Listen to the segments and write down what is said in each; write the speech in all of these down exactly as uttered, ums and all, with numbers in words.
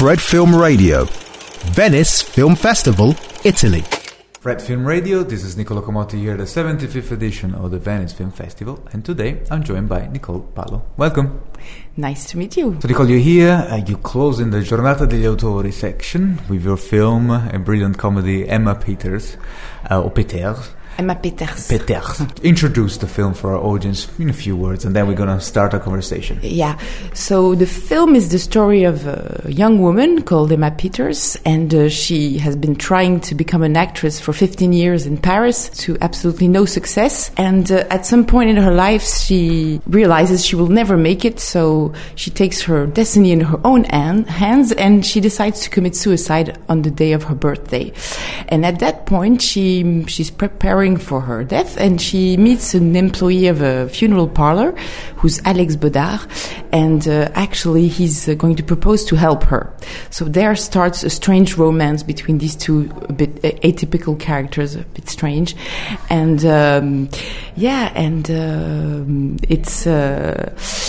Fred Film Radio, Venice Film Festival, Italy. Fred Film Radio, this is Niccolo Comotti here at the seventy-fifth edition of the Venice Film Festival, and today I'm joined by Nicole Palo. Welcome. Nice to meet you. So Nicole, you're here, uh, you close in the Giornata degli Autori section with your film, a brilliant comedy, Emma Peters, uh, or Peters. Emma Peters. Peters. Introduce the film for our audience in a few words, and then we're going to start a conversation. Yeah. So the film is the story of a young woman called Emma Peters, and uh, she has been trying to become an actress for fifteen years in Paris to absolutely no success. And uh, at some point in her life, she realizes she will never make it, so she takes her destiny in her own hand, hands, and she decides to commit suicide on the day of her birthday. And at that point, she she's preparing for her death, and she meets an employee of a funeral parlor who's Alex Bodard, and uh, actually he's uh, going to propose to help her. So there starts a strange romance between these two a bit uh, atypical characters, a bit strange, and um, yeah, and um, it's uh,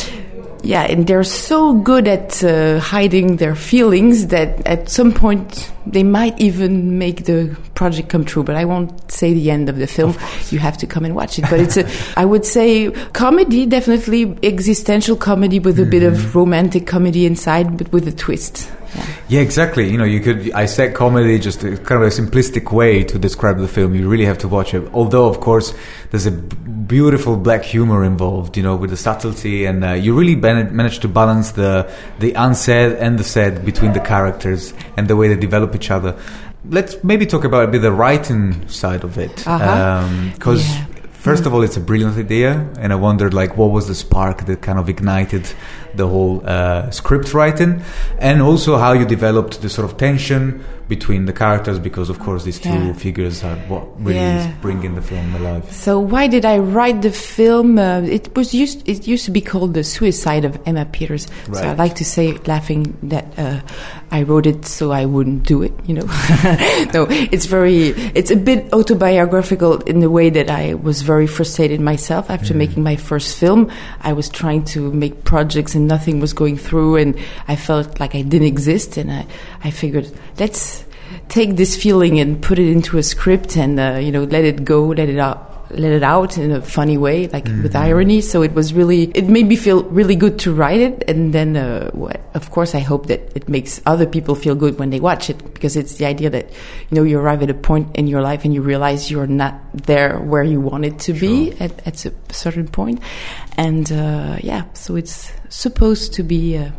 yeah, and they're so good at uh, hiding their feelings that at some point they might even make the project come true. But I won't say the end of the film. You have to come and watch it. But it's a, I would say, comedy, definitely existential comedy with a mm-hmm. bit of romantic comedy inside, but with a twist. Yeah. yeah, exactly. You know, you could. I said comedy, just a, kind of a simplistic way to describe the film. You really have to watch it. Although, of course, there's a b- beautiful black humor involved. You know, with the subtlety, and uh, you really ben- manage to balance the the unsaid and the said between the characters and the way they develop each other. Let's maybe talk about a bit the writing side of it, because. Uh-huh. Um, yeah. First of all, it's a brilliant idea, and I wondered, like, what was the spark that kind of ignited the whole uh, script writing, and also how you developed the sort of tension between the characters, because, of course, these two yeah. figures are what really yeah. is bringing the film alive. So why did I write the film? Uh, it was used. It used to be called The Suicide of Emma Peters. Right. So I like to say, laughing, that uh, I wrote it so I wouldn't do it. You know, no, it's very. It's a bit autobiographical in the way that I was very frustrated myself after mm. making my first film. I was trying to make projects and nothing was going through, and I felt like I didn't exist. And I, I figured, let's take this feeling and put it into a script, and uh, you know, let it go, let it out. let it out in a funny way, like mm-hmm. with irony. So it was really, it made me feel really good to write it. And then, uh, what, of course, I hope that it makes other people feel good when they watch it, because it's the idea that, you know, you arrive at a point in your life and you realize you're not there where you wanted to sure. be at, at a certain point. And, uh, yeah, so it's supposed to be a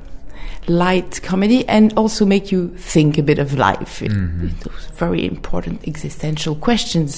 light comedy and also make you think a bit of life. It, mm-hmm. it, those very important existential questions.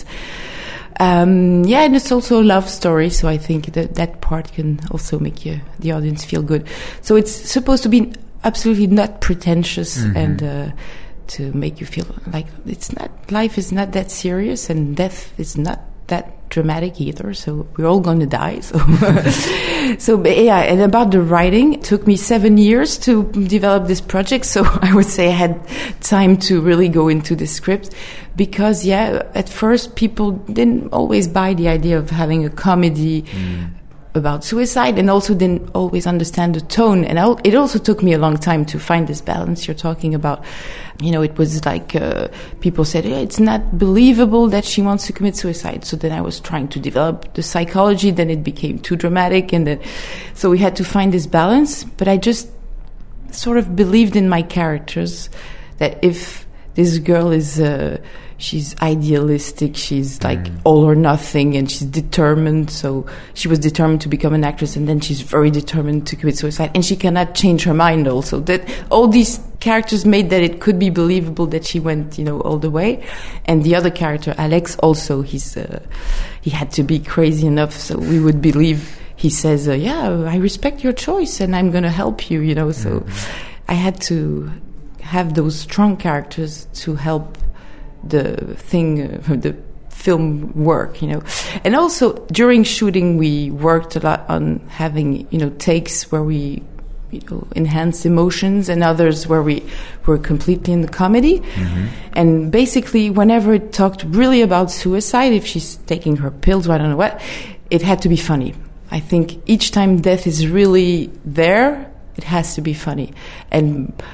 Um, yeah, and it's also a love story, so I think that that part can also make you, the audience, feel good. So it's supposed to be absolutely not pretentious mm-hmm. and uh, to make you feel like it's not, life is not that serious, and death is not that dramatic either, so we're all going to die. So, so yeah, and about the writing, it took me seven years to develop this project, so I would say I had time to really go into the script, because, yeah, at first people didn't always buy the idea of having a comedy mm. about suicide, and also didn't always understand the tone. And I'll, it also took me a long time to find this balance you're talking about. You know, it was like uh, people said, yeah, it's not believable that she wants to commit suicide. So then I was trying to develop the psychology, then it became too dramatic, and then so we had to find this balance. But I just sort of believed in my characters, that if this girl is uh, she's idealistic, she's like mm. all or nothing, and she's determined. So she was determined to become an actress, and then she's very determined to commit suicide, and she cannot change her mind also. That all these characters made that it could be believable that she went, you know, all the way. And the other character, Alex, also, he's uh, he had to be crazy enough so we would believe. He says, uh, yeah, I respect your choice and I'm going to help you, you know. So mm-hmm. I had to have those strong characters to help the thing, uh, the film work, you know. And also during shooting, we worked a lot on having, you know, takes where we, you know, enhanced emotions, and others where we were completely in the comedy. Mm-hmm. And basically, whenever it talked really about suicide, if she's taking her pills or I don't know what, it had to be funny. I think each time death is really there, it has to be funny. And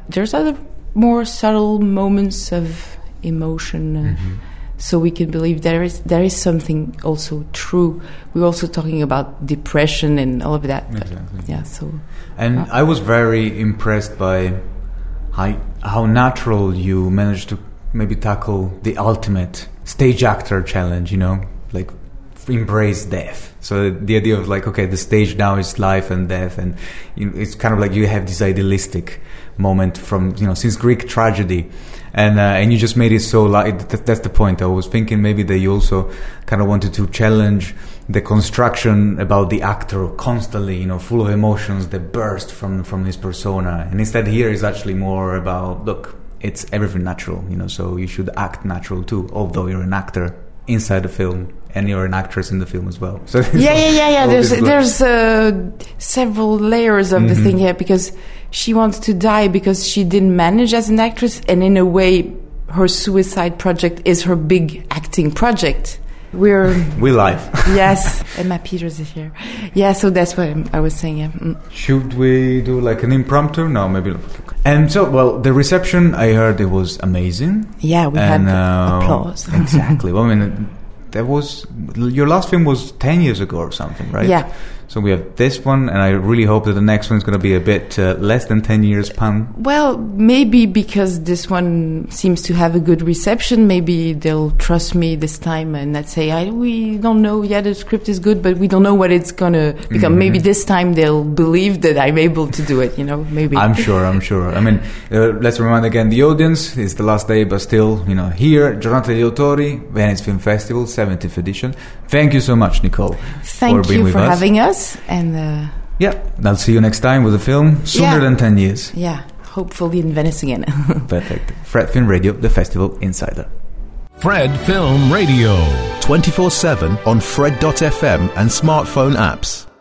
there's other more subtle moments of emotion. Uh, mm-hmm. So we can believe there is there is something also true. We're also talking about depression and all of that. Exactly. Yeah. So. And uh, I was very impressed by how how natural you managed to maybe tackle the ultimate stage actor challenge. You know, like embrace death. So the idea of like, okay, the stage now is life and death, and you know, it's kind of like you have this idealistic moment from, you know, since Greek tragedy. And uh, and you just made it so light. That, that's the point. I was thinking maybe that you also kind of wanted to challenge the construction about the actor constantly, you know, full of emotions that burst from from his persona. And instead, here is actually more about, look, it's everything natural, you know. So you should act natural too, although you're an actor inside the film and you're an actress in the film as well. So yeah, yeah, yeah, yeah. There's there's uh, several layers of mm-hmm. the thing here, because she wants to die because she didn't manage as an actress, and in a way, her suicide project is her big acting project. We're we live. Yes, Emma Peters is here. Yeah, so that's what I was saying. Yeah. Mm. Should we do like an impromptu? No, maybe not. And so, well, the reception, I heard it was amazing. Yeah, we and, had uh, applause. Exactly. Well, I mean, that was your last film was ten years ago or something, right? Yeah. So we have this one, and I really hope that the next one is going to be a bit uh, less than ten years, Pam. Well, maybe because this one seems to have a good reception, maybe they'll trust me this time and not say, I, we don't know, yeah, the script is good, but we don't know what it's going to become. Mm-hmm. Maybe this time they'll believe that I'm able to do it, you know, maybe. I'm sure, I'm sure. I mean, uh, let's remind again the audience, it's the last day, but still, you know, here, Giornata degli Autori, Venice Film Festival, seventieth edition. Thank you so much, Nicole. Thank for being you with for us. having us. And uh, yeah, I'll see you next time with a film sooner yeah. than ten years. Yeah, hopefully in Venice again. Perfect. Fred Film Radio, the festival insider. Fred Film Radio, twenty-four seven on Fred dot f m and smartphone apps.